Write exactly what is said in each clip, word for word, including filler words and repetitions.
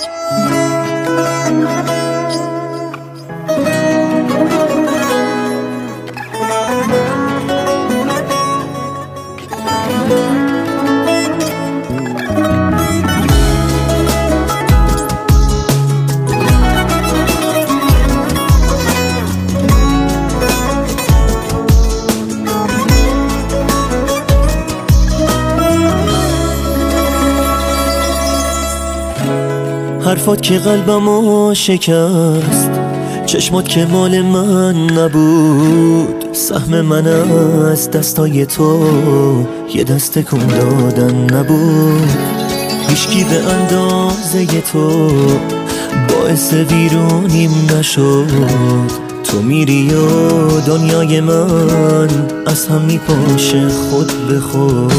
حرفات که قلبمو شکست، چشمات که مال من نبود، سهم من از دستای تو یه دست کن دادن نبود. هیچکی به اندازه تو باعث ویرونیم نشد. تو میری و دنیای من از هم میپاشه خود به خود.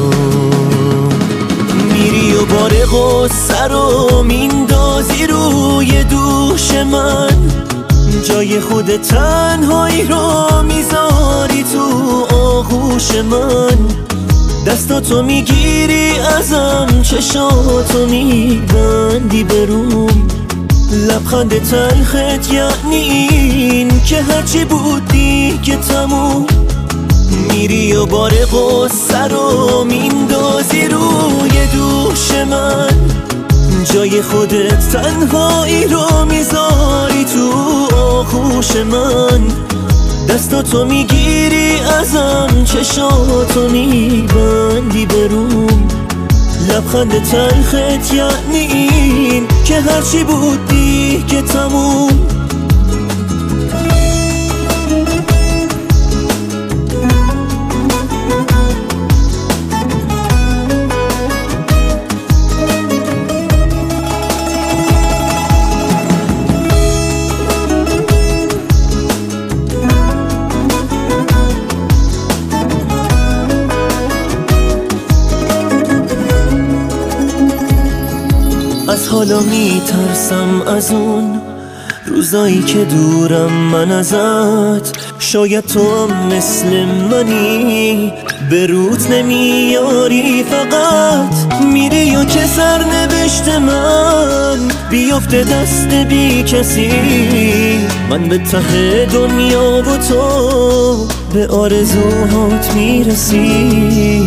میری و بار غصه رو میندازی روی دوش من، جای خود تنهایی رو میذاری تو آغوش من. دستاتو میگیری ازم، چشاتو میبندی بروم، لبخند تلخت یعنی این که هرچی بود دیگه تموم. میری و بار غصه رو میندازی روی دوش من، جای خودت تنهایی رو میذاری تو آغوش من. دستاتو میگیری ازم، چشاتو میبندی بروم، لبخند تلخت یعنی این که هرچی بود دیگه تموم. از حالا میترسم از اون روزایی که دورم من ازت. شاید تو هم مثل منی به روت نمیاری، فقط میری و که سرنوشت من بیفته دست بی کسی. من به ته دنیا و تو به آرزوهات میرسی.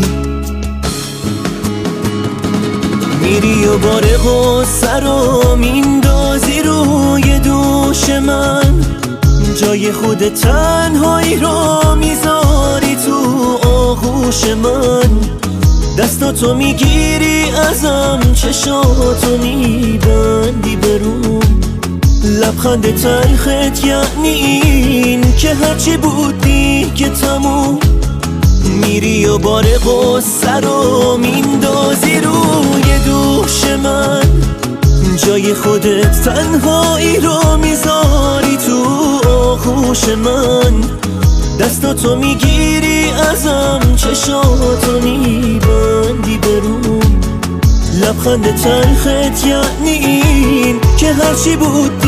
میری و بار غصه رو میندازی روی دوش من، جای خود تنهایی رو میذاری تو آغوش من. دستاتو میگیری ازم، چشاتو میبندی بروم، لبخند تلخت یعنی این که هرچی بود دیگه تموم. میری و بار غصه رو میندازی روی دوش من، جای خودت تنهایی رو میذاری تو آغوش من. دستاتو میگیری ازم، چشاتو میبندی بروم، لبخند تلخت یعنی این که هرچی بود